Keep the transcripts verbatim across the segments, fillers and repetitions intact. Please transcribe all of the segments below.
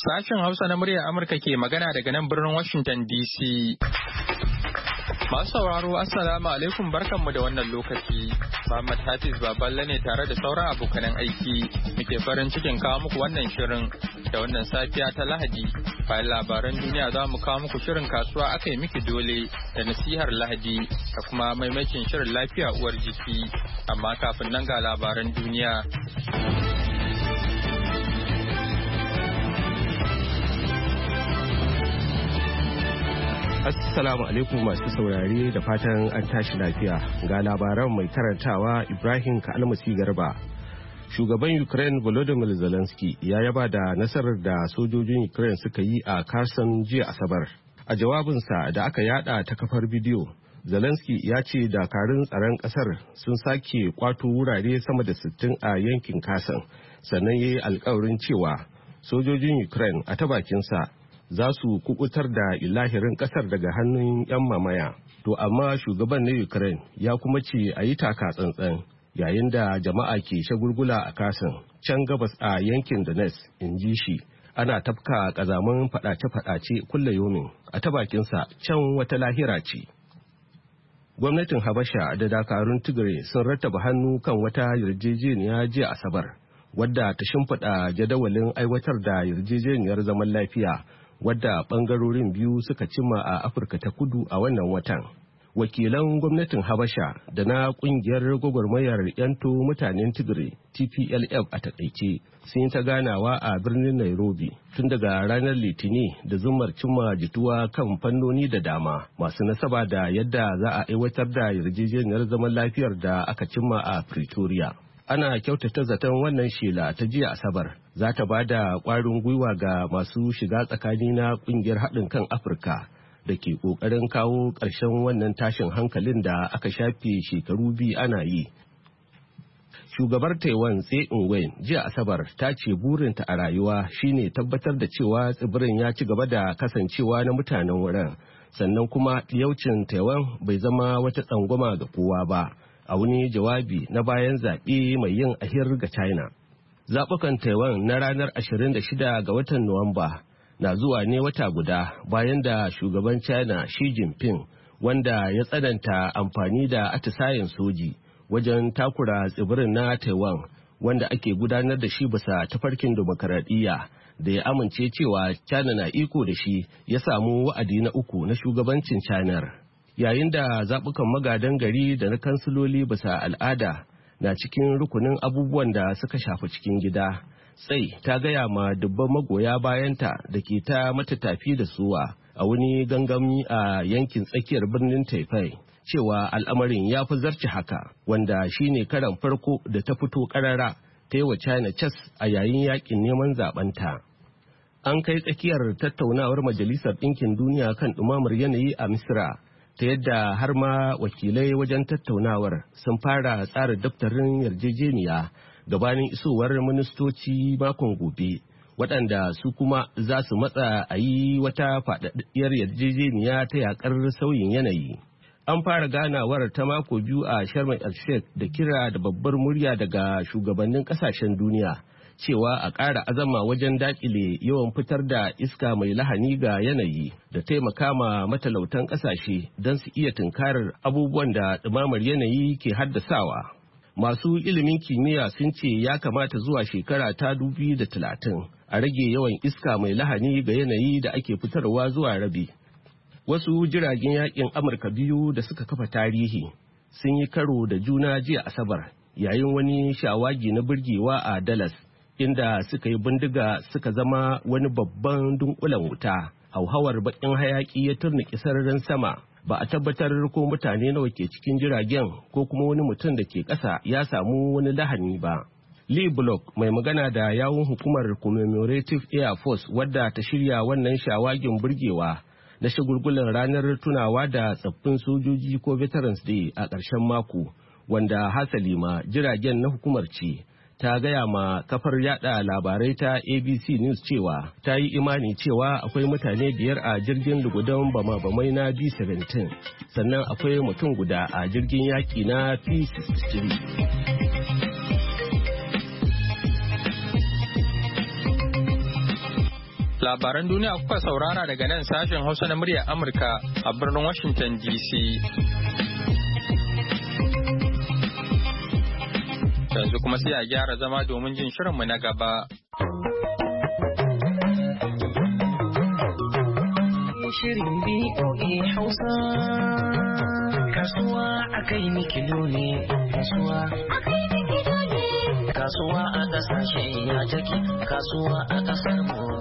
Sashen Hausa na muryar Amurka ke magana daga nan birnin Washington D C. Masu sauraro Assalamu alaikum barkanmu da wannan lokaci. Muhammad Hafiz Baballe ne tare da sauran abokanan aiki. Muke farin cikin kawo muku wannan shirin da wannan safiya ta Lahadi. Bayan labaran duniya za mu kawo muku shirin kasuwa aka yi miki dole da nasihar Lahadi da kuma maimakin shirin lafiya uwar jiki. Amma kafin nan ga labaran duniya. Assalamu alaikum masu saurare da fatan an tashi lafiya. Ga labaran mai karantawa Ibrahim Kalmasi Garba. Shugaban Ukraine Volodymyr Zelensky ya yaba da nasarar da sojojin Ukraine suka yi a Kherson jiya Asabar. A jawabinsa da aka yada ta kafar bidiyo, Zelensky ya ce dakarun tsaron kasar sun sake kwato wurare sama da sittin a yankin Kherson, sannan ya yi alkawarin cewa sojojin Ukraine a ta bakinsa za su kubutar da ilahirin kasar daga hannun 'yan mamaya. To amma shugaban na Ukraine ya kuma ce a yi taka tsantsan yayin da jama'a ke shagulgula a kasan can gabas a yankin Donetsk, in ji shi. Ana tafka kazaman fadace-fadace kulle yomin, a ta bakinsa can wata lahira ce. Gwamnatin Habasha da dakarun Tigray sun rattaba hannu kan wata yarjejeniya jiya Asabar, wadda ta shimfiɗa jadawalin aiwatar da yarjejeniyar zaman lafiya wadda bangarorin biyu suka cimma a Afirka ta Kudu a wannan watan. Wakilan gwamnatin Habasha da na kungiyar gwagwarmayar yanto mutanen Tigray T P L F a takaice sun ta ganawa a birnin Nairobi tun daga ranar Litini da zumar cimma jituwa kan fannoni da dama masu nasaba da yadda za a aiwatar da yarjejeniyar zaman lafiyar da aka cimma a Pretoria. Ana kyautata zaton wannan shela ta jiya Asabar za ta ba da ƙwarin gwiwa ga masu shiga tsakani na ƙungiyar haɗin kan Afirka da ke ƙoƙarin kawo ƙarshen wannan tashin hankalin da aka shafe shekaru biyu ana yi. Shugabar Taiwan Tsai Ing-wen jiya Asabar ta ce burinta a rayuwa shine tabbatar da cewa tsibirin ya ci gaba da kasancewa na mutanen wurin, sannan kuma yaucin Taiwan bai zama wata tsangwama ga kowa ba. A wani jawabi na bayan zaɓe mai yin ahir ga China. Zaɓukan Taiwan na ranar ashirin da shida ga watan Nuwamba na zuwa ne wata guda bayan da shugaban China Xi Jinping, wanda ya tsananta amfani da atisayen soji wajen takura tsibirin na Taiwan, wanda ake gudanar da shi bisa tafarkin demokaradiyya, da ya amince cewa China na iko da shi, ya samu wa'adi na uku na shugabancin China. Yayin da zaɓukan magadan gari da na kansiloli bisa al'ada na cikin rukunin abubuwan da suka shafi cikin gida, Tsai ta gaya ma dubban magoya bayanta da ke ta mata tafi da suwa a wani gangami a yankin tsakiyar birnin Taipei cewa al'amarin ya fi zarce haka, wanda shine karan farko da ta fito karara ta yi wa China cas a yayin yakin neman zaɓenta. An kai tsakiyar tattaunawar Majalisar Ɗinkin Duniya kan ɗumamar yanayi a Misira, ta yadda har ma wakilai wajen tattaunawar sun fara tsara daftarin yarjejeniya gabanin isowar ministoci makon gobe, waɗanda su kuma za su matsa a yi wata faɗaɗɗiyar yarjejeniya ta yakar sauyin yanayi. An fara ganawar ta mako biyu a Sharm el-Sheikh da kira da babbar murya daga shugabannin ƙasashen duniya cewa a ƙara azama wajen daƙile yawan fitar da iska mai lahani ga yanayi da taimaka ma matalautan ƙasashe don su iya tunkarar abubuwan da ɗumamar yanayi ke haddasawa. Masu ilimin kimiyya sun ce ya kamata zuwa shekara ta dubu da talatin a rage yawan iska mai lahani ga yanayi da ake fitarwa zuwa rabi. Wasu jiragen yakin Amurka biyu da suka kafa tarihi sun yi karo da juna jiya Asabar yayin wani shawagi na burgewa a Dallas, inda suka yi bindiga suka zama wani babban dunkulen wuta. Hauhawar bakin hayaki ya turniki sararin sama. Ba a tabbatar ko mutane nawa ke cikin jiragen ko kuma wani mutum da ke ƙasa ya samu wani lahani ba. Lee Block, mai magana da yawun hukumar Commemorative Air Force wadda ta shirya wannan shawagin burgewa na shagulgulan ranar tunawa da tsaffin sojoji ko Veterans Day a ƙarshen mako, wanda hasali ma jiragen na hukumar ce, ta gaya ma kafar yada labarai ta A B C News cewa ta yi imani cewa akwai mutane biyar a jirgin lugudan bama-bamai na B seventeen, sannan akwai mutum guda a jirgin yaki na P sixty-three. Labaran duniya kuka saurara daga nan sashen Hausa na muryar Amurka a birnin Washington D C. Yanzu kuma sai a gyara zama domin jin shirinmu na gaba. Shirin B O A Hausa. Kasuwa akai mikilo ne, kasuwa akai mikilo ne. Kasuwa a kasashe ya take, kasuwa a kasar mu.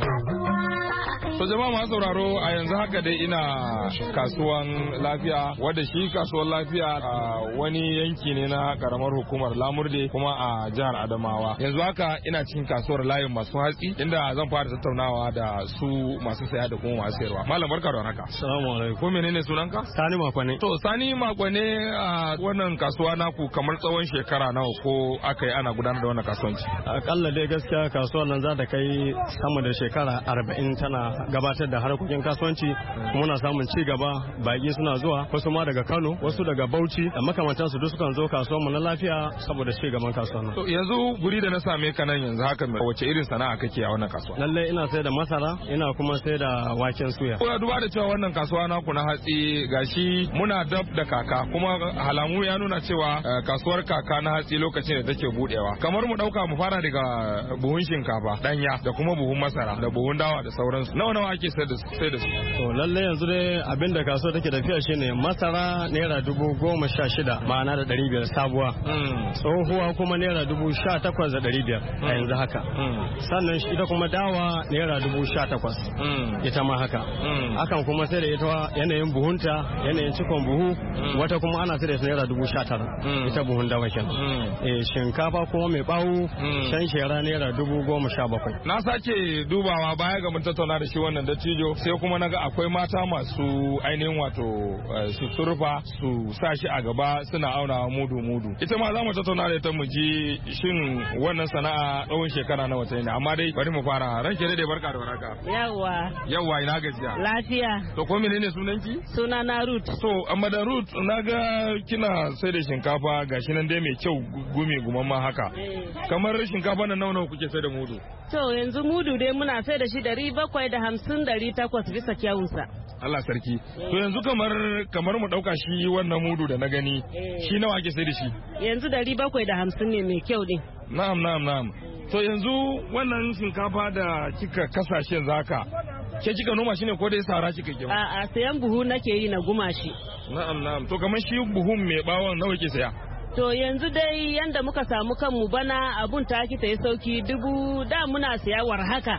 To jama'a masu sauraro a yanzu haka dai ina kasuwan lafiya wadda shi kasuwan lafiya a wani yanki ne na karamar hukumar Lamurde kuma a jihar Adamawa. Yanzu haka ina cikin kasuwar layin masu hatsi inda zan fara tattaunawa da su masu saya da kuma masu sayarwa. Malam barka da haka. Assalamu alaikum. Ko menene sunanka? Sani Makwane. To Sani Makwane a wannan kasuwa naku kamar tsawon shekara nawa ko aka yi ana gudanar da wannan kasuwanci? Akalla dai gaskiya kasuwar nan za ta kai sama da shekara arba'in tana gabatar da harkokin kasuwanci. Muna samun ci gaba, baki suna zuwa wasu ma daga Kano, wasu daga Bauchi da makamantan su duk sukan zo kasuwar mu na lafiya saboda ci gaban kasuwar nan. To yanzu guri da na same ka nan yanzu haka wace irin sana'a kake a wannan kasuwa? Lalle ina sai da masara, ina kuma sai da waken suya. Ko duba da cewa wannan kasuwa naku na hatsi gashi muna dab da kaka kuma halamu ya nuna cewa kasuwar kaka na hatsi lokacin da take budewa. Kamar mu dauka mu fara daga buhun shinkafa danya da kuma buhun masara da buhun dawa da sauransu. Nawa nawa ake sai da sai da su? To lalle yanzu dai abinda kasuwa take tafiya shine masara naira dubu goma sha shida ma'ana da ɗari biyar sabuwa. Tsohuwa kuma naira dubu sha takwas da ɗari biyar a yanzu haka. Sannan ita kuma dawa naira dubu sha takwas. Ita ma haka. Akan kuma sai da ita yanayin buhunta yanayin cikon buhu wata kuma ana sai da ita naira dubu sha tara. Ita buhun dawa kenan. Eh shinkafa kuma mai bawu shan shera naira dubu goma sha bakwai. Na sake dubawa baya ga mun tattauna da shi wannan dattijo sai kuma naga akwai mata masu ainihin wato su surfa su sa shi a gaba suna auna mudu mudu. Ita ma za mu tattauna da ita mu ji shin wannan sana'a tsawon shekara nawa ta ne amma dai bari mu fara ranke dai barka da waraka. Yawwa. Yawwa ina gajiya. Lafiya. To ko menene sunanki? Suna na Ruth. To amma da Ruth naga kina sai da shinkafa gashi nan dai mai kyau gumi gumamma haka. Kamar shinkafa nan nawa nawa kuke sai da mudu? To yanzu mudu dai muna sai da shi dari bakwai da hamsin dari takwas bisa kyawunsa. Allah sarki. To yanzu kamar kamar mu dauka shi wannan mudu da na gani shi nawa ake sai da shi? Yanzu dari bakwai da hamsin ne mai kyau din. Na'am na'am na'am. To yanzu wannan shinkafa da kika kasashen zaka ke kika noma shi ne ko dai sara kika ke? A'a sayan buhu nake yi na guma shi. Na'am na'am. To kamar shi buhun mai bawon nawa ke saya? To yanzu dai yanda muka samu kanmu bana abun ta ta yi sauki dubu da muna siya war haka.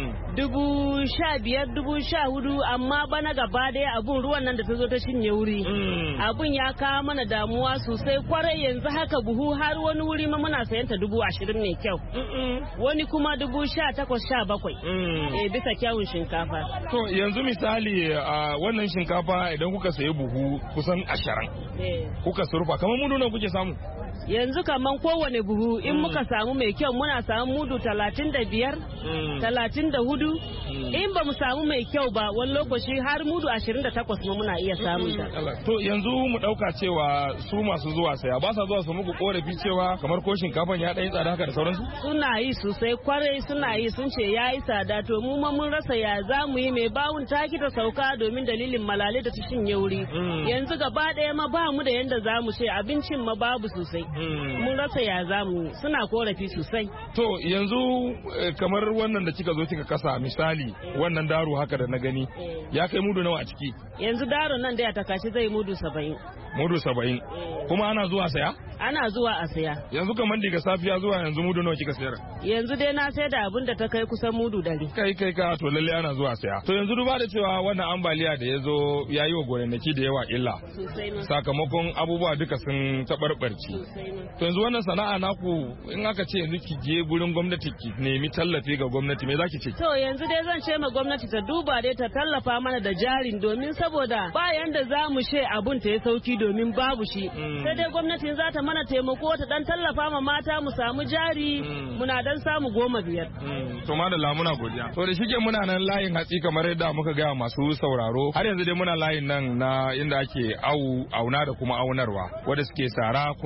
Dubu sha biyar dubu sha hudu amma bana gaba daya abun ruwan nan da ta zo ta shinye wuri. Abun ya kawo mana damuwa sosai kwarai yanzu haka buhu har wani wuri ma muna sayanta dubu ashirin mai kyau. Wani kuma dubu sha takwas sha bakwai. Eh bisa kyawun shinkafa. To yanzu misali a wannan shinkafa idan kuka sayi buhu kusan ashirin. Kuka surfa kamar mudu nan kuke samu? Yanzu kaman kowane buhu in muka samu mai kyau muna samu mudu talatin da biyar, talatin da hudu. In ba mu samu mai kyau ba wani lokaci har mudu ashirin da takwas ma muna iya samun ta. To yanzu mu ɗauka cewa su masu zuwa saya ba sa zuwa su muku korafi cewa kamar ko shinkafan ya ɗan tsada haka da sauransu? Suna yi sosai kwarai suna yi sun ce ya yi tsada to mu ma mun rasa ya za mu yi mai bawun taki ta sauka domin dalilin malale da ta shinye wuri. Yanzu gaba ɗaya ma ba mu da yanda za mu ce abincin ma babu sosai. Mun rasa ya za mu suna korafi sosai. To yanzu kamar wannan da kika zo kika kasa misali wannan daro haka da na gani ya kai mudu nawa a ciki? Yanzu daro nan da ya takashi zai mudu saba'in. Mudu saba'in. Kuma ana zuwa saya? Ana zuwa a saya. Yanzu kamar daga safiya zuwa yanzu mudu nawa kika sayar? Yanzu dai na sai da abin da ta kai kusan mudu dari. Kai kai ka to lalle ana zuwa saya. To yanzu duba da cewa wannan ambaliya da ya zo ya yi wa gonannaki da yawa illa. Sakamakon abubuwa duka sun taɓarɓarci. To yanzu wannan sana'a naku in aka ce yanzu ki je gurin gwamnati ki nemi tallafi ga gwamnati me zaki ce? To yanzu dai zan ce ma gwamnati ta duba dai ta tallafa mana da jarin domin saboda bayan da za mu she abun ta ya sauki domin babu shi. Sai dai gwamnatin za ta mana taimako ta dan tallafa ma mata mu samu jari muna dan samu goma biyar. To madalla muna godiya. To da shike muna nan layin hatsi kamar yadda muka gaya masu sauraro har yanzu dai muna layin nan na inda ake au auna da kuma aunarwa wanda suke sara kuma da wanda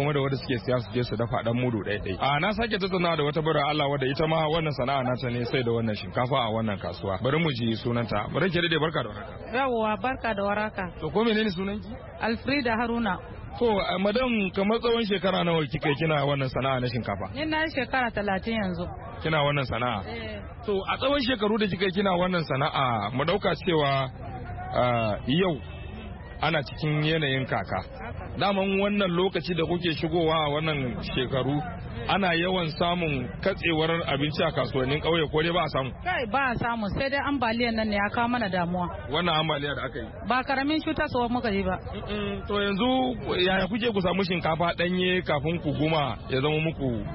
suke siya su je su dafa dan mudu ɗaya ɗaya. A na sake tattauna da wata bara Allah wadda ita ma wannan sana'a nata ne sai da wannan shinkafa a wannan kasuwa. Bari mu ji sunanta. Bari ki dade barka da warhaka. Yawwa barka da warhaka. To ko menene sunanki? Alfrida Haruna. To madam kamar tsawon shekara nawa kika kina wannan sana'a na shinkafa? Ni na shekara talatin yanzu. Kina wannan sana'a? Eh. To a tsawon shekaru da kika kina wannan sana'a mu dauka cewa yau ana cikin yanayin kaka. Daman wannan lokaci da kuke shigowa a wannan shekaru ana yawan samun katsewar abinci a kasuwannin ƙauye ko dai ba a samu? Kai ba a samu sai dai ambaliyan nan ne ya kawo mana damuwa. Wannan ambaliya da aka yi? Ba karamin cuta tsohon muka yi ba. To yanzu yaya kuke ku samu shinkafa ɗanye kafin ku guma ya zama muku?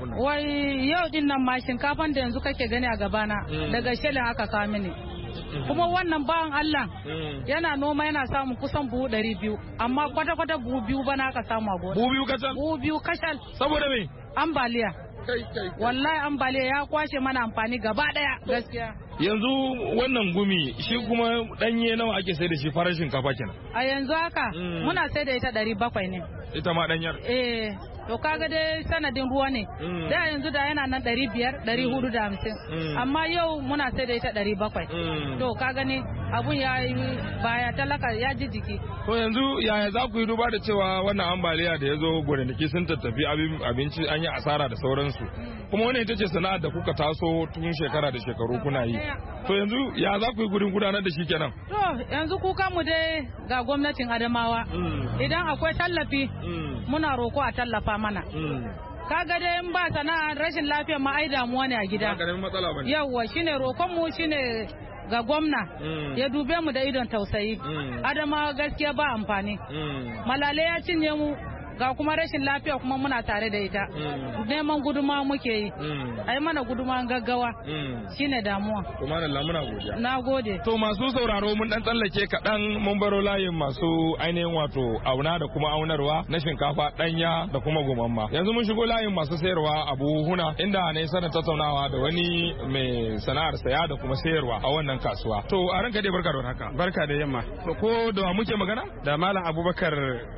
Wai yau din nan ma shinkafan da yanzu kake gani a gabana daga shelin aka kawo mini. Kuma wannan bawan Allah yana noma yana samun kusan buhu ɗari biyu amma kwata-kwata buhu biyu bana aka samu a gona. Buhu biyu kashal? Buhu biyu kashal. Saboda me? Ambaliya. Kai kai. Wallahi ambaliya ya kwashe mana amfani gaba daya gaskiya. Yanzu wannan gumi shi kuma danye nawa ake sai da shi farar shinkafa kenan? A yanzu haka muna sai da ita ɗari bakwai ne. Ita ma danyar? Eh. To kaga dai sanadin ruwa ne. Da yanzu da yana nan ɗari biyar, ɗari hudu da hamsin. Amma yau muna sai da ita ɗari bakwai. To kaga ne abun ya yi baya talaka ya ji jiki. To yanzu yaya za ku yi duba da cewa wannan ambaliya da ya zo gonaki sun tattafi abinci an yi asara da sauransu. Kuma wannan ita ce sana'ar da kuka taso tun shekara da shekaru kuna yi. To yanzu ya za ku yi gurin gudanar da shi kenan? To yanzu kuka mu dai ga gwamnatin Adamawa. Idan akwai tallafi muna roko a tallafa mana. Kaga dai in ba sana'a rashin lafiya ma ai damuwa ne a gida. Ba karamin matsala bane. Yawwa shine rokon mu shine ga gwamna ya dube mu da idon tausayi. Adamawa gaskiya ba amfani. Malale ya cinye mu ga kuma rashin lafiya kuma muna tare da ita. Neman guduma muke yi. Ai mana guduma gaggawa. Shine damuwa. To malalla muna godiya. Na gode. To masu sauraro mun dan tsallake kaɗan mun baro layin masu ainihin wato auna da kuma aunarwa na shinkafa ɗanya da kuma gumamma. Yanzu mun shigo layin masu sayarwa a buhuna inda na yi sanin tattaunawa da wani mai sana'ar saya da kuma sayarwa a wannan kasuwa. To a ranka dai barka da haka. Barka da yamma. To ko da muke magana? Da Malam Abubakar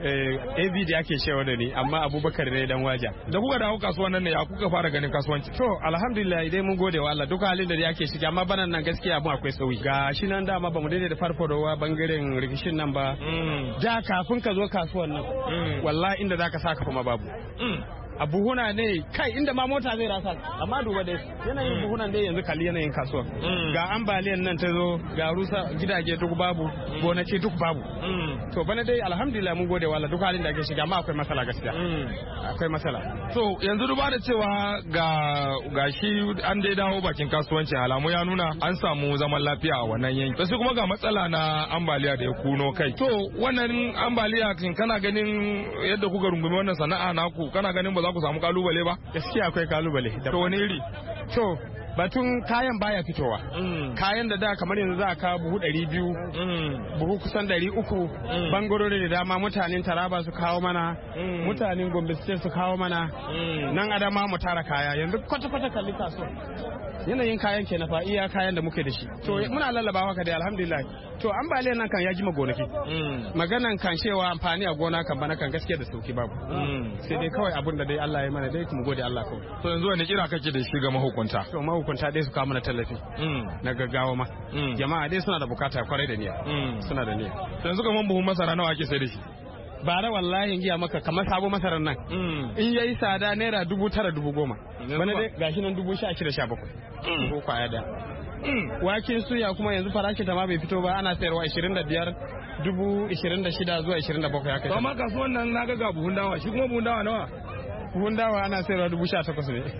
A V da ake cewa da ni amma Abubakar ne dan waja. Da kuka dawo kasuwan nan ne ya kuka fara ganin kasuwanci? To alhamdulillah dai mun gode wa Allah duka halin da yake ciki amma banan nan gaskiya mu akwai sauyi. Ga shi nan dama bamu daidai da farfadowa bangaren rikishin nan ba. Da kafin ka zo kasuwan nan wallahi inda zaka saka kuma babu. A buhuna ne kai inda ma mota zai rasa amma duba dai yanayin buhunan dai yanzu kalli yanayin kasuwa ga ambaliyan nan ta zo ga rusa gidaje duk babu gonaki duk babu to bana dai alhamdulillah mun gode wa Allah duk halin da ake shiga amma akwai matsala gaskiya akwai matsala to yanzu duba da cewa ga gashi an dai dawo bakin kasuwanci alamu ya nuna an samu zaman lafiya a wannan yanki sai kuma ga matsala na ambaliya da ya kuno kai to wannan ambaliya kin kana ganin yadda kuka rungumi wannan sana'a naku kana ganin ba za ku samu kalubale ba? Gaskiya akwai kalubale. To wani iri? To batun kayan baya fitowa. Kayan da da kamar yanzu za ka buhu ɗari biyu, buhu kusan ɗari uku, bangarori da dama mutanen Taraba su kawo mana, mutanen Gombe su kawo mana, nan Adama mu tara kaya yanzu kwata-kwata kalli kasuwa. Yanayin kayan ke na fa iya kayan da muke da shi. To muna lallabawa ka dai alhamdulillah. To ambaliyar nan kan ya jima gonaki. Maganan kan cewa amfani a gona kan bana kan gaskiya da sauki babu. Sai dai kawai abun da dai Allah ya mana dai mu gode Allah kawai. To yanzu wani kira kake da shi ga mahukunta? To mahukunta dai su kawo mana tallafi. Na gaggawa ma. Jama'a dai suna da bukata kwarai da niyya. Suna da niyya. To yanzu kaman buhun masara nawa ake sai da shi? Bara wallahi in giya maka kamar sabo masarar nan. In yayi tsada naira dubu tara dubu goma. Bana dai gashi nan dubu sha shida sha bakwai. Ko kwaya da. Waken suya kuma yanzu farashi ta ma bai fito ba ana sayarwa ashirin da biyar dubu ashirin da shida zuwa ashirin da bakwai haka. To amma kasuwan nan na ga buhun dawa shi kuma buhun dawa nawa? Buhun dawa ana sayarwa dubu sha takwas ne.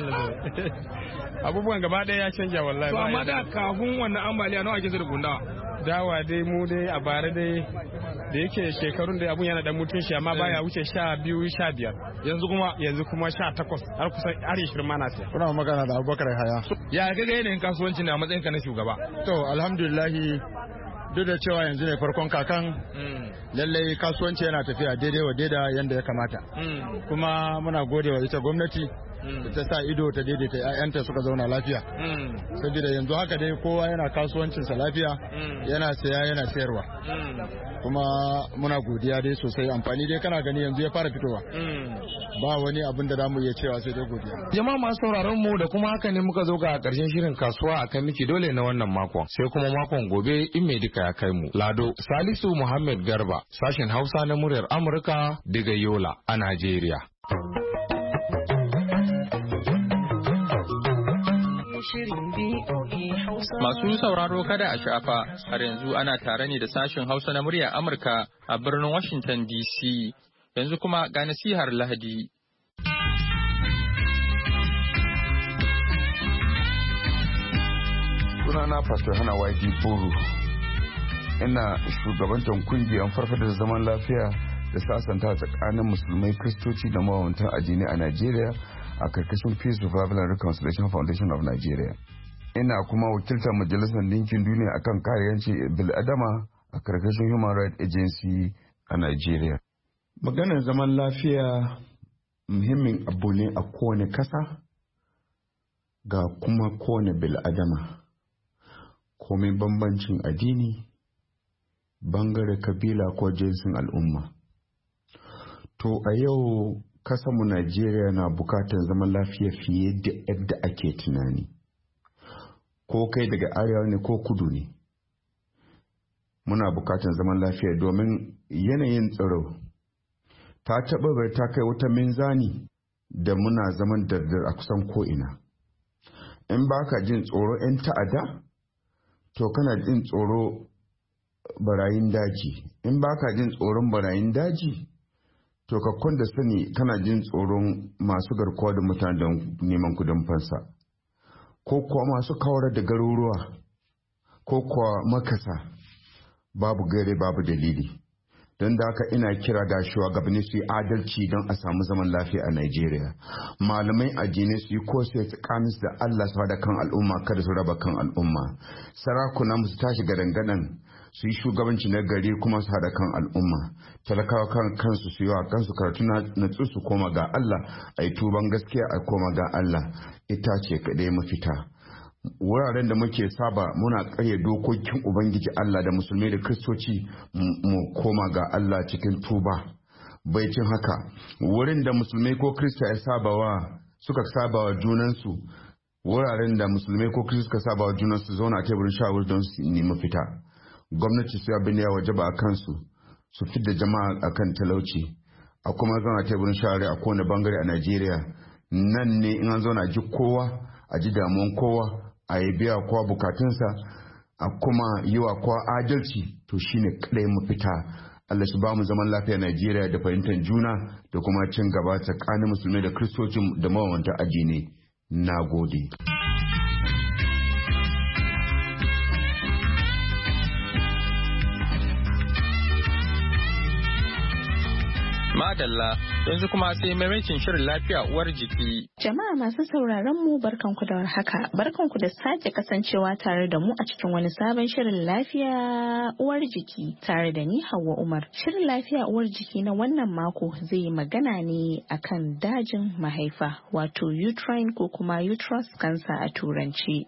Abubuwan gaba ɗaya ya canja wallahi. To amma da kafin wannan ambaliya nawa ake sayar da buhun dawa? Dawa dai mu dai a bara dai da yake shekarun da abun yana da mutunci amma baya wuce sha biyu sha biyar yanzu kuma yanzu kuma sha takwas har kusan har ishirin ma na siya. Kuna magana da Abubakar Haya. Ya ga yanayin kasuwanci ne a matsayin ka na shugaba? To alhamdulillah duk da cewa yanzu ne farkon kakan lallai kasuwanci yana tafiya daidai wa daida yanda ya kamata kuma muna gode wa ita gwamnati da ta sa ido ta daidaita 'ya'yanta suka zauna lafiya. Saboda yanzu haka dai kowa yana kasuwancinsa lafiya, yana saya yana sayarwa. Kuma muna godiya dai sosai, amfani dai kana gani yanzu ya fara fitowa. Ba wani abin da zamu iya cewa sai dai godiya. Jama'a masu sauraron mu da kuma haka ne muka zo ga karshen shirin kasuwa akan miki dole na wannan makon, sai kuma makon gobe in mai duka ya kai mu. Lado Salisu Muhammad Garba, sashen Hausa na muryar Amurka daga Yola a Najeriya. Masu sauraro kada a shafa, har yanzu ana tare ne da sashen Hausa na muryar Amurka a birnin Washington D C. Yanzu kuma ga nasihar Lahadi. Sunana Pastor Hana Waidi Buru. Ina shugabantar kungiyar farfadar zaman lafiya da sasanta tsakanin musulmai, kristoci da mawantan addini a Najeriya a karkashin Peace, Revival and Reconciliation Foundation of Nigeria. Ina kuma wakiltar Majalisar Dinkin Duniya akan kare yancin bil'adama a karkashin Human Rights Agency a Nigeria. Maganar zaman lafiya muhimmin abu ne a kowane kasa ga kuma kowane bil'adama. Komai bambancin addini, bangare kabila ko jinsin al'umma. To a yau kasanmu Najeriya na bukatar zaman lafiya fiye da yadda ake tunani. Ko kai daga arewa ne ko kudu ne. Muna bukatar zaman lafiya domin yanayin tsaro ta taɓa bai ta kai wata minzani da muna zaman dardar a kusan ko'ina. In baka jin tsoro 'yan ta'ada, to kana jin tsoro barayin daji. In baka jin tsoron barayin daji, to ka kwanda sani kana jin tsoron masu garkuwa da mutane don neman kudin fansa, ko kuwa masu kawar da garuruwa, ko kuwa makasa, babu gare babu dalili. Don da haka ina kira ga shugabanni su yi adalci don a samu zaman lafiya a Najeriya. Malamai addini su yi kosa tsakanin da Allah su da kan al'umma, kada su raba kan al'umma. Sarakuna su tashi gadangadan su yi shugabanci na gari kuma su hada kan al'umma. Talakawa kan kansu su yi wa kansu karatu na su koma ga Allah, a yi tuban gaskiya a koma ga Allah. Ita ce kaɗai mafita. Wuraren da muke saba muna karya dokokin Ubangiji Allah da musulmai da kristoci mu koma ga Allah cikin tuba. Baicin haka, wurin da musulmai ko krista ya sabawa suka sabawa junansu, wuraren da musulmai ko krista suka sabawa junansu zauna a teburin shawar don su nemi fita. Gwamnati su abin da ya wajaba a kansu su fidda jama'a akan talauci, a kuma zauna a teburin shawari a kowane bangare a Najeriya. Nan ne in an zauna ji kowa, a ji damuwan kowa, a yi biya kowa bukatunsa, a kuma yi wa kowa adalci, to shine kadai mafita. Allah shi ba mu zaman lafiya Najeriya da fahimtar juna da kuma cin gaba tsakanin musulmai da kristocin da mawanta addini. Na gode. Madalla, yanzu kuma sai maimakin shirin lafiya uwar jiki. Jama'a masu sauraron mu barkanku da warhaka. Barkanku da sake kasancewa tare da mu a cikin wani sabon shirin lafiya uwar jiki tare da ni Hauwa Umar. Shirin lafiya uwar jiki na wannan mako zai yi magana ne akan dajin mahaifa, wato uterine ko kuma uterus cancer a turanci.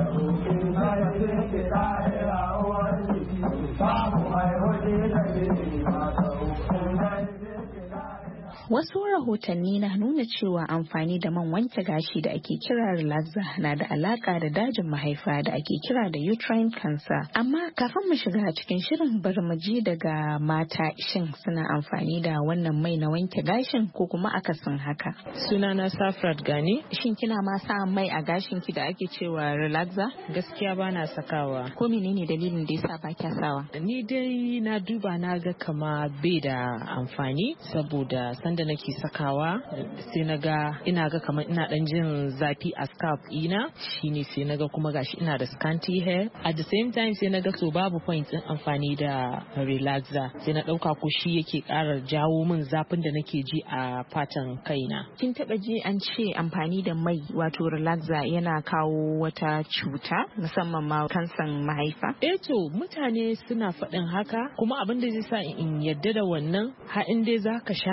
Wasu rahotanni na nuna cewa amfani da man wanke gashi da ake kira relaxer na da alaka da dajin mahaifa da ake kira da uterine cancer. Amma kafin mu shiga cikin shirin bari mu ji daga mata, shin suna amfani da wannan mai na wanke gashin ko kuma akasin haka? Sunana Safrat Gani. Shin kina ma sa mai a gashin ki da ake cewa relaxer? Gaskiya bana sakawa. Ko menene dalilin da yasa ba kya sawa? Ni dai na duba na ga kama bai da amfani, saboda sanda nake sakawa sai na ga ina ga kamar ina dan jin zafi a scalp ina, shine sai na ga kuma gashi ina da scanty hair. At the same time sai na ga so babu point din amfani da relaxer, sai na dauka ko shi yake ƙara jawo min zafin da nake ji a fatan kaina. Kin taba ji an ce amfani da mai wato relaxer yana kawo wata cuta musamman ma kansan mahaifa? Eh to mutane suna faɗin haka, kuma abin da zai sa in yadda da wannan, har in dai zaka shafa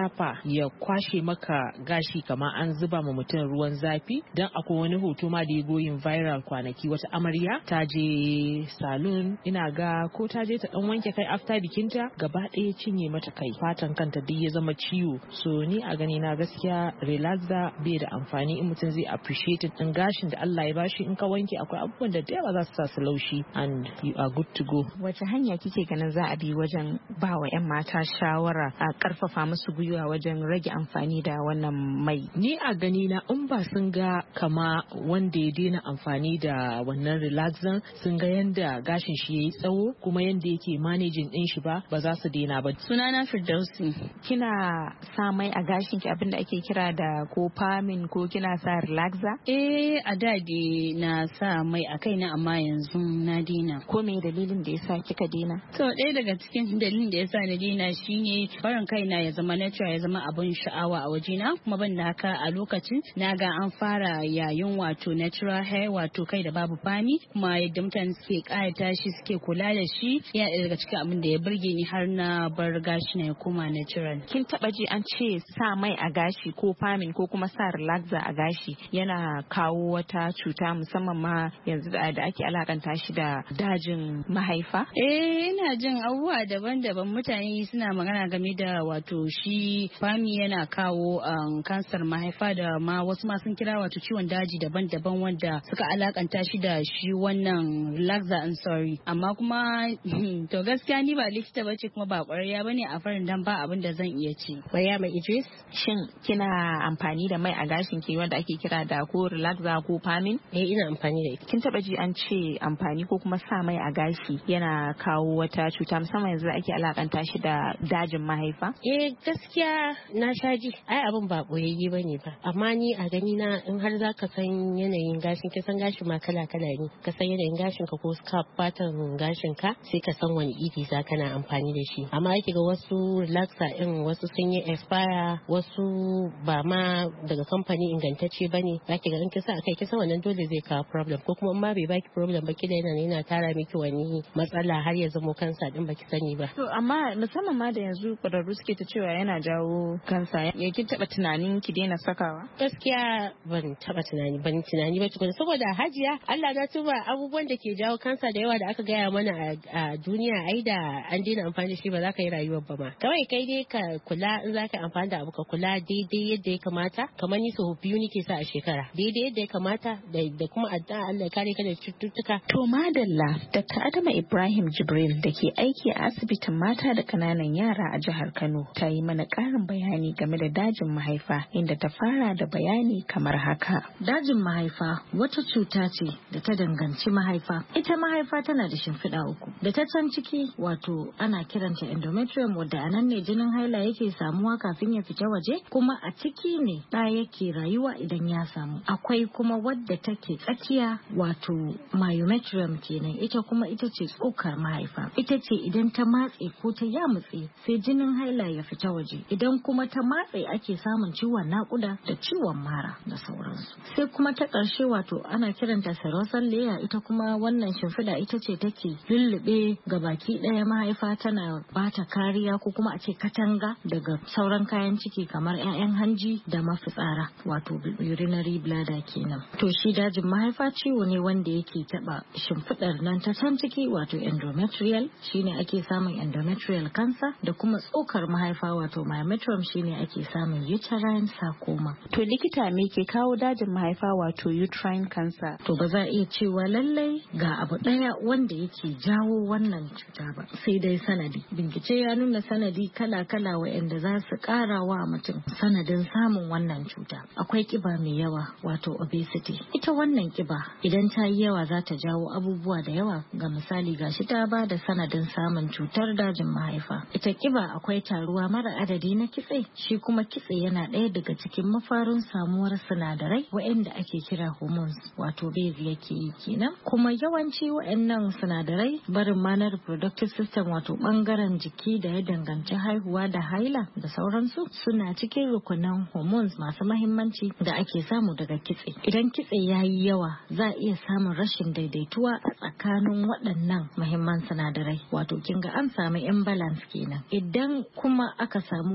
ya kwashe maka gashi kamar an zuba ma mutum ruwan zafi. Dan akwai wani hoto ma da ya goyin viral kwanaki, wata amarya ta je salon, ina ga ko ta je ta dan wanke kai after bikinta, gaba ɗaya cinye mata kai, fatan kanta duk ya zama ciwo. So ni a gani na gaskiya relaxer bai da amfani in mutum zai appreciate din gashin da Allah ya bashi. In ka wanke akwai abubuwan da yawa za su sa su laushi and you are good to go. Wace hanya kike ganin za a bi wajen ba wa 'yan mata shawara a karfafa musu gwiwa wajen rage amfani da wannan mai? Ni a gani na in ba sun ga kama wanda ya daina amfani da wannan relaxer, sun ga yanda gashin shi yayi tsawo kuma yanda yake managing din shi ba, ba za su daina ba. Sunana Firdausi. Kina sa mai a gashin ki abinda ake kira da ko famin ko kina sa relaxer? Eh, a da dai na sa mai a kaina amma yanzu na dina. Ko me dalilin da yasa kika dina? To ɗaya daga cikin dalilin da yasa na dina shine barin kaina ya zama natural, ya zama abin sha'awa a wajena, kuma ban da haka a lokacin na ga an fara yayin wato natural hair, wato kai da babu fami, kuma yadda mutane suke ƙayata shi suke kula da shi yana ɗaya daga cikin abin da ya burge ni har na bar gashi na ya koma natural. Kin taba ji an ce sa mai a gashi ko famin ko kuma sa relaxer a gashi yana kawo wata cuta, musamman ma yanzu da ake alakanta shi da dajin mahaifa? Eh, ina jin abubuwa daban-daban, mutane suna magana game da wato shi fami yana kawo kansar mahaifa, da ma wasu ma sun kira wato ciwon daji daban-daban wanda suka alakanta shi da shi wannan relaxer in sorry. Amma kuma to gaskiya ni ba likita bace kuma ba ƙwararriya bane a farin, dan ba abin da zan iya ci. Maryama Idris, shin kina amfani da mai a gashin ki wanda ake kira da ko relaxer ko famin? Eh, ina amfani da ita. Kin taba ji an ce amfani ko kuma sa mai a gashi yana kawo wata cuta, musamman yanzu ake alakanta shi da dajin mahaifa? Eh, gaskiya na sha ji. Ai abin ba boyayye bane ba. Amma ni a gani na, in har zaka san yanayin gashin, ka san gashin ma kala-kala ne. Ka san yanayin gashin ka ko scalp fatan gashin ka, sai ka san wani iri za kana amfani da shi. Amma ake ga wasu relaxer din wasu sun yi expire, wasu ba ma daga kamfani ingantacce bane. Zaki ga in kisa akai kisa wannan dole zai kawo problem, ko kuma in ma bai baki problem ba, kida yana yana tara miki wani matsala har ya zamo kansa din baki sani ba. To amma musamman ma da yanzu kwararru suke ta cewa yana jawo kansa, ya kin taba tunanin ki daina sakawa? Gaskiya ban taba tunani ban tunani ba tukuna, saboda hajiya Allah na tuba abubuwan da ke jawo kansa da yawa da aka gaya mana a duniya, ai da an daina amfani da shi ba za ka yi rayuwar ba ma. Kawai kai dai ka kula, in za ka amfani da abu ka kula daidai yadda ya kamata. Kamar ni sau biyu nake sa a shekara, daidai yadda ya kamata, da kuma addu'a Allah kare ka da cututtuka. To madalla, Dakta Adama Ibrahim Jibril da ke aiki a asibitin mata da kananan yara a jihar Kano ta yi mana ƙarin bayani game da dajin mahaifa, inda ta fara da bayani kamar haka. Dajin mahaifa wata cuta ce da ta danganci mahaifa. Ita mahaifa tana da shimfiɗa uku. Da ta can ciki wato ana kiranta endometrium, wadda a nan ne jinin haila yake samuwa kafin ya fita waje, kuma a ciki ne ɗa yake rayuwa idan ya samu. Akwai kuma wadda take tsakiya wato myometrium kenan, ita kuma ita ce tsokar mahaifa. Ita ce idan ta matse ko ta yamutse sai jinin haila ya fita waje. Idan kuma ta matse ake samun ciwon naƙuda da ciwon mara da sauransu. Sai kuma ta ƙarshe wato ana kiranta serosal layer, ita kuma wannan shimfiɗa ita ce take lullube ga baki ɗaya mahaifa, tana bata kariya ko kuma a ce katanga daga sauran kayan ciki kamar 'ya'yan hanji da mafitsara, wato urinary bladder kenan. To shi dajin mahaifa ciwo ne wanda yake taba shimfiɗar nan ta can ciki wato endometrial, shine ake samun endometrial cancer, da kuma tsokar mahaifa wato myometrium shine ake samun uterine sarcoma. To likita, me ke kawo dajin mahaifa wato uterine cancer? To ba za a iya cewa lallai ga abu ɗaya wanda yake jawo wannan cuta ba, sai dai sanadi. Bincike ya nuna sanadi kala-kala waɗanda za su ƙara wa mutum sanadin samun wannan cuta. Akwai kiba mai yawa wato obesity. Ita wannan kiba idan ta yi yawa za ta jawo abubuwa da yawa, ga misali gashi ta ba da sanadin samun cutar dajin mahaifa. Ita kiba akwai taruwa mara adadi na kitse, shi kuma kitse yana ɗaya daga cikin mafarin samuwar sinadarai waɗanda ake kira hormones wato base yake yi kenan. Kuma yawanci waɗannan sinadarai barin ma na reproductive system wato bangaren jiki da ya danganci haihuwa da haila da sauransu suna cikin rukunan hormones masu mahimmanci da ake samu daga kitse. Idan kitse ya yi yawa za a iya samun rashin daidaituwa a tsakanin waɗannan mahimman sinadarai, wato kin ga an samu imbalance kenan. Idan kuma aka samu wannan rashin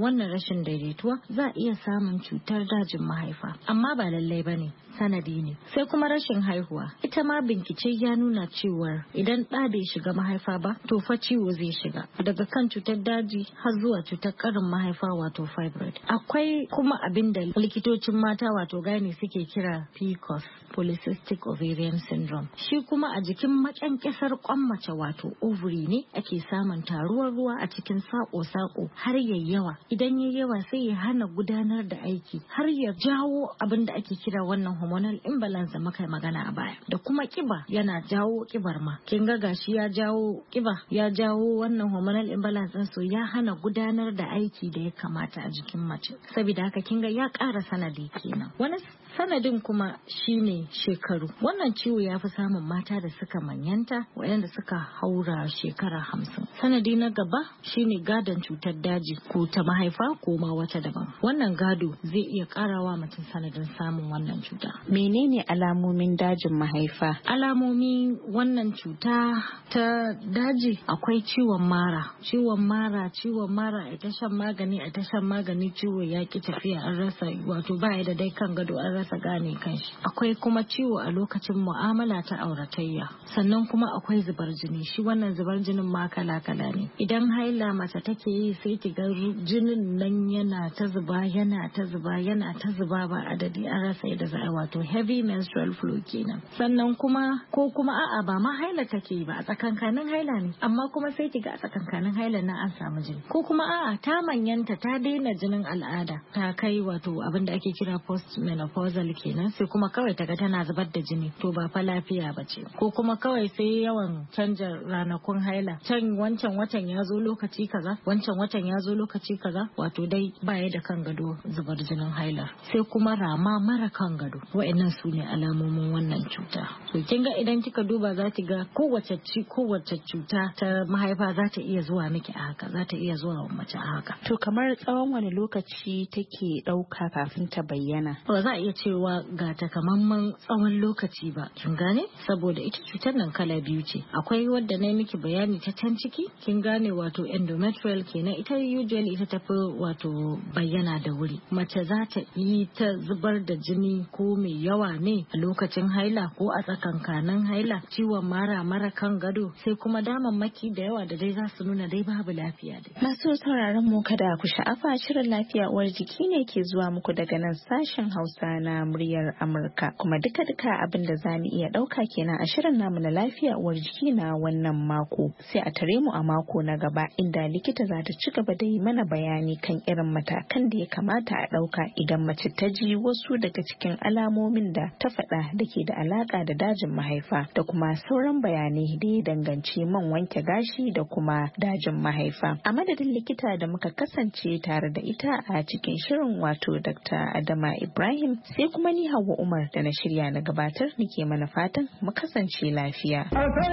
rashin daidaituwa za a iya samun cutar dajin mahaifa, amma ba lallai ba ne, sanadi ne. Sai kuma rashin haihuwa, ita ma bincike ya nuna cewar idan ɗa bai shiga mahaifa ba to fa ciwo zai shiga, daga kan cutar daji har zuwa cutar ƙarin mahaifa wato fibroid. Akwai kuma abin da likitocin mata wato gani suke kira P C O S, polycystic ovarian syndrome. Shi kuma a jikin maƙyanƙyasar ƙwan mace wato ovary ne ake samun taruwar ruwa a cikin saƙo-saƙo har yayi yawa. Idan yayi yawa sai ya hana gudanar da aiki har ya jawo abin da ake kira wannan hormonal imbalance da muka yi magana a baya. Da kuma kiba yana jawo kibar ma. Kin ga gashi ya jawo kiba, ya jawo wannan hormonal imbalance din, so ya hana gudanar da aiki da ya kamata a jikin mace. Saboda haka kin ga ya ƙara sanadi kenan. Wani sanadin kuma shine shekaru. Wannan ciwo ya fi samun mata da suka manyanta, waɗanda suka haura shekara hamsin. Sanadi na gaba shine gadon cutar daji ko ta mahaifa ko ma wata daban. Wannan gado zai iya karawa mutum sanadin samun wannan cuta. Menene alamomin dajin mahaifa? Alamomin wannan cuta ta daji akwai ciwon mara. Ciwon mara, ciwon mara a ta shan magani, a ta shan magani ciwo ya ki tafiya, an rasa wato baya da dai kan gado, an rasa gane kanshi. Akwai kuma ciwo a lokacin mu'amala ta auratayya. Sannan kuma akwai zubar jini. Shi wannan zubar jinin ma kala-kala ne. Idan haila mace take yi sai ki ga jinin nan yana ta zuba, yana ta zuba, yana ta zuba ba adadi, an rasa yadda za a wato heavy menstrual flow kenan. Sannan kuma ko kuma a'a ba ma haila take yi ba, a tsakankanin haila ne, amma kuma sai ki ga a tsakankanin haila na an samu jini. Ko kuma a'a ta manyanta, ta daina jinin al'ada, ta kai wato abin da ake kira post menopausal kenan, sai kuma kawai ta ga tana zubar da jini, to ba fa lafiya ba ce. Ko kuma kawai sai yawan canja ranakun haila, can wancan watan ya zo lokaci kaza, wancan watan ya zo lokaci kaza, wato dai baya da kan gado zubar jinin haila. Sai kuma rama mara kan gado. Wa'annan su ne alamomin wannan cuta. To kin ga idan kika duba za ki ga kowace ci kowace cuta ta mahaifa za ta iya zuwa miki a haka, za ta iya zuwa wa mace a haka. To kamar tsawon wani lokaci take ɗauka kafin ta bayyana? Ba za a iya cewa ga takamaiman tsawon lokaci ba, kin gane? Saboda ita cutar nan kala biyu ce. Akwai wadda na miki bayani ta can ciki, kin gane, wato endometrial kenan, ita usually ita tafi wato bayyana da wuri. Mace za ta yi ta zubar da jini ko mai yawa ne a lokacin haila ko a tsakankanin haila, ciwon mara mara kan gado, sai kuma damammaki da yawa da dai za su nuna dai babu lafiya dai. Masu sauraron mu kada ku sha'afa, shirin lafiya uwar jiki ne ke zuwa muku daga nan sashen Hausa na muryar Amurka, kuma duka duka abin da za mu iya ɗauka kenan a shirin namu na lafiya uwar jiki na wannan mako. Sai a tare mu a mako na gaba inda likita za ta ci gaba da yi mana bayani kan irin matakan da ya kamata a ɗauka idan mace ta ji wasu daga cikin alamomin da ta faɗa da ke da alaƙa da dajin mahaifa, da kuma sauran bayanai da ya danganci man wanke gashi da kuma dajin mahaifa. A madadin likita da muka kasance tare da ita a cikin shirin, wato Dakta Adama Ibrahim, sai kuma ni Hauwa Umar da na shirya na gabatar, nake mana fatan mu kasance lafiya.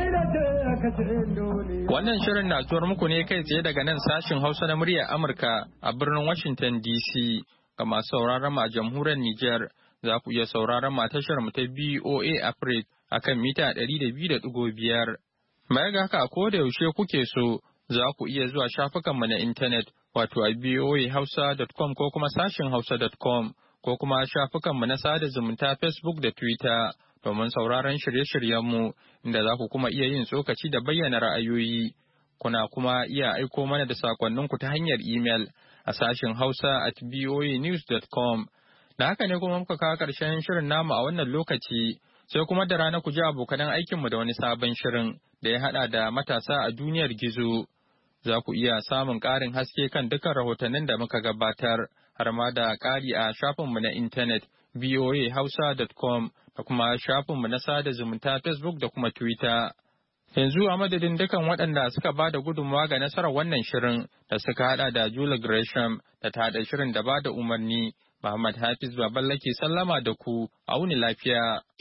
Wannan shirin na zuwar muku ne kai tsaye daga nan sashin Hausa na muryar Amurka a birnin Washington D C. Ga masu sauraron mu a jamhuriyar Nijar, za ku iya sauraron mu a tashar mu ta B O A Africa akan mita ɗari da biyu da ɗigo biyar. Baya ga haka, a koda yaushe kuke so, za ku iya zuwa shafukanmu na intanet, wato a b o a hausa dot com ko kuma sashin hausa dot com, ko kuma shafukanmu na sada zumunta Facebook da Twitter domin sauraron shirye-shiryenmu, inda za ku kuma iya yin tsokaci da bayyana ra'ayoyi. Kuna kuma iya aiko mana da sakonninku ta hanyar imel a sashin hausa at b o a news dot com. Da haka ne kuma muka kawo ƙarshen shirin namu a wannan lokaci, sai kuma da rana ku ji abokanan aikinmu da wani sabon shirin da ya haɗa da matasa a duniyar gizo. Za ku iya samun ƙarin haske kan dukkan rahotannin da muka gabatar, har ma da ƙari a shafinmu na intanet b o a hausa dot com da kuma shafinmu na sada zumunta Facebook da kuma Twitter. Yanzu a madadin dukan waɗanda suka ba da gudunmawa ga nasarar wannan shirin da suka haɗa da Julie Gresham da ta haɗa shirin da ba da umarni, Muhammad Hafiz Baballa ke sallama da ku, a wuni lafiya.